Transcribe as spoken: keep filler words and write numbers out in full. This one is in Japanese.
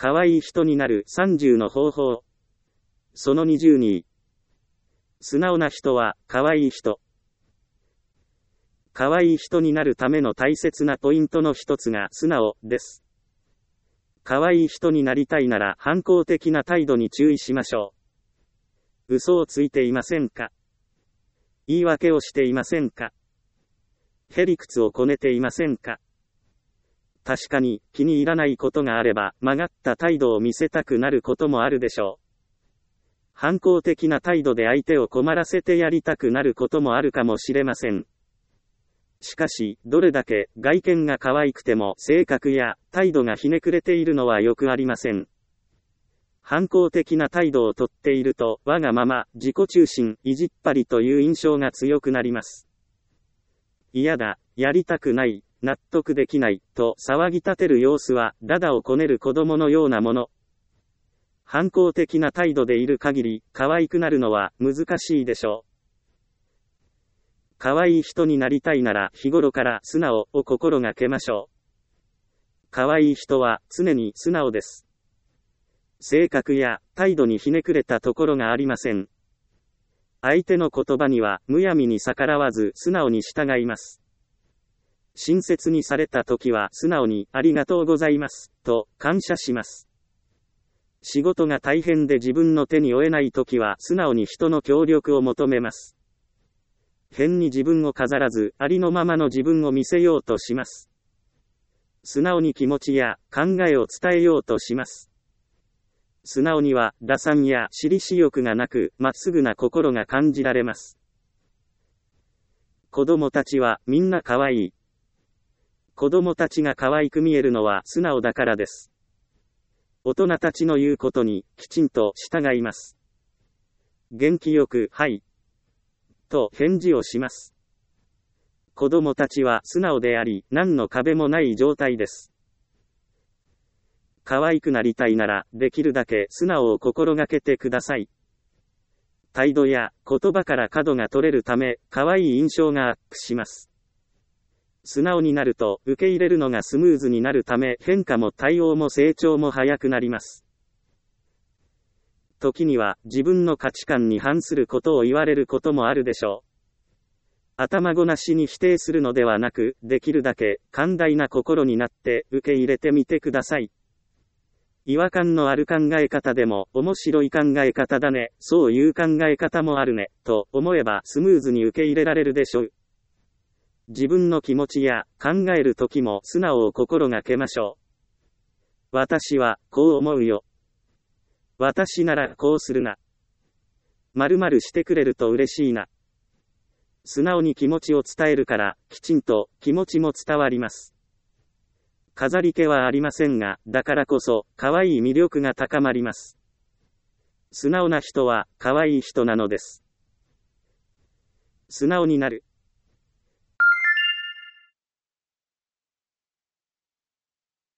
可愛い人になるさんじゅうの方法。そのにじゅうに。素直な人は可愛い人。可愛い人になるための大切なポイントの一つが素直です。可愛い人になりたいなら反抗的な態度に注意しましょう。嘘をついていませんか？言い訳をしていませんか？へりくつをこねていませんか？確かに気に入らないことがあれば曲がった態度を見せたくなることもあるでしょう。反抗的な態度で相手を困らせてやりたくなることもあるかもしれません。しかし、どれだけ外見が可愛くても性格や態度がひねくれているのはよくありません。反抗的な態度をとっていると、わがまま、自己中心、意地っ張りという印象が強くなります。嫌だ、やりたくない、納得できない、と騒ぎ立てる様子は、ダダをこねる子供のようなもの。反抗的な態度でいる限り、可愛くなるのは難しいでしょう。可愛い人になりたいなら日頃から素直を心がけましょう。可愛い人は常に素直です。性格や態度にひねくれたところがありません。相手の言葉にはむやみに逆らわず素直に従います。親切にされた時は素直にありがとうございますと感謝します。仕事が大変で自分の手に負えない時は素直に人の協力を求めます。変に自分を飾らず、ありのままの自分を見せようとします。素直に気持ちや考えを伝えようとします。素直には打算や私利私欲がなく、まっすぐな心が感じられます。子供たちはみんな可愛い。子供たちが可愛く見えるのは素直だからです。大人たちの言うことにきちんと従います。元気よく、はい。と返事をします。子供たちは素直であり、何の壁もない状態です。可愛くなりたいなら、できるだけ素直を心がけてください。態度や言葉から角が取れるため、可愛い印象がアップします。素直になると、受け入れるのがスムーズになるため、変化も対応も成長も早くなります。時には自分の価値観に反することを言われることもあるでしょう。頭ごなしに否定するのではなく、できるだけ寛大な心になって受け入れてみてください。違和感のある考え方でも面白い考え方だね、そういう考え方もあるね、と思えばスムーズに受け入れられるでしょう。自分の気持ちや考える時も素直を心がけましょう。私はこう思うよ。私ならこうするな。〇〇してくれると嬉しいな。素直に気持ちを伝えるから、きちんと気持ちも伝わります。飾り気はありませんが、だからこそ、可愛い魅力が高まります。素直な人は、可愛い人なのです。素直になる。